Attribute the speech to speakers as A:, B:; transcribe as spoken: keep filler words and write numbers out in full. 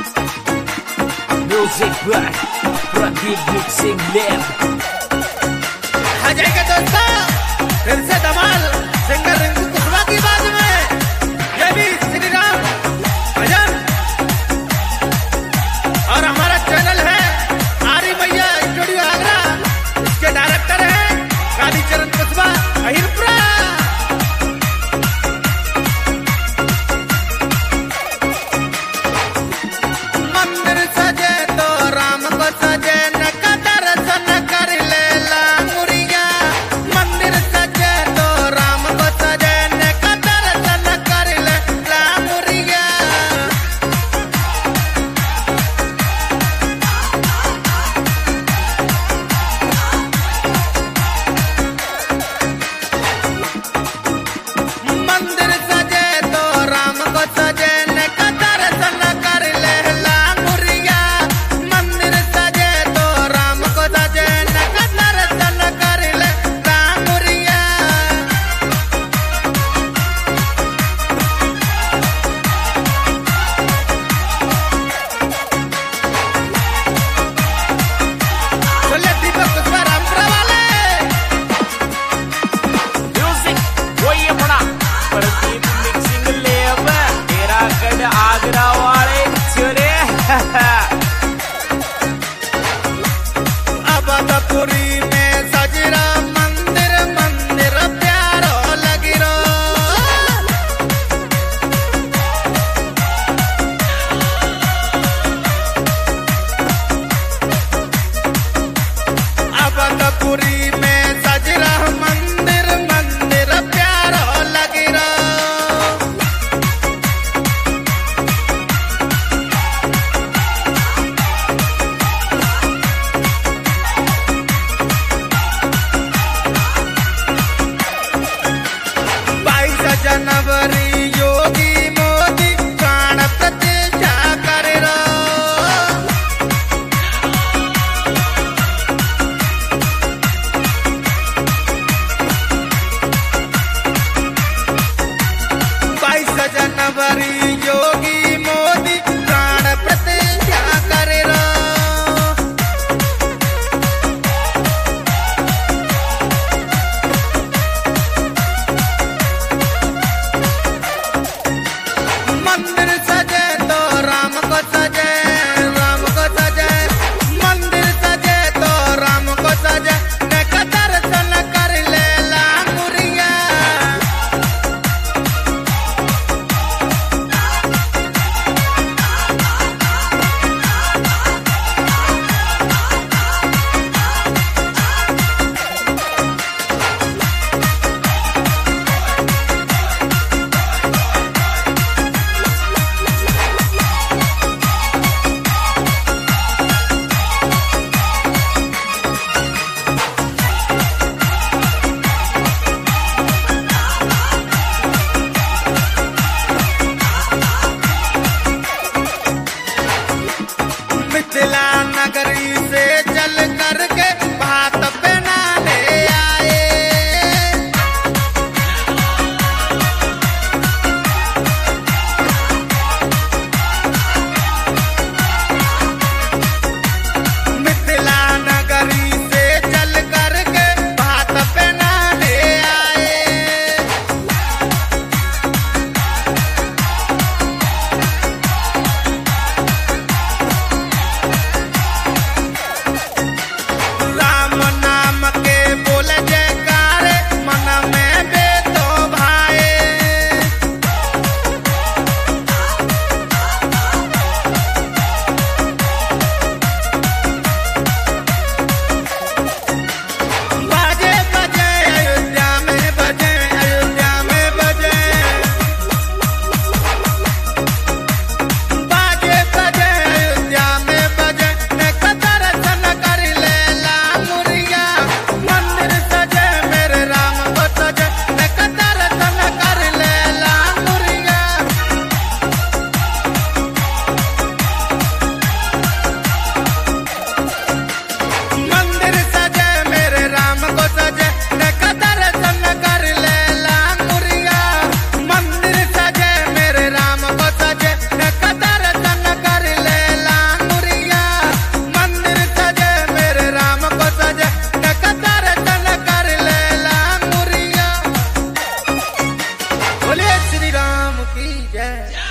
A: Music by Pradeep Mixing Lab।
B: आ जाएगा दोस्तों फिर से धमाल सिंगर रिंकू कुशवाहा की बात में। ये भी श्री राम भजन और हमारा चैनल है आरी मैया स्टूडियो आगरा। इसके डायरेक्टर हैं कालीचरण कुशवाहा अहिरपुरा। मंदिर सजे तो राम को सजे न का दर्शन कर ले लांगुरिया। मंदिर सजे तो राम को सजे न का दर्शन की जय।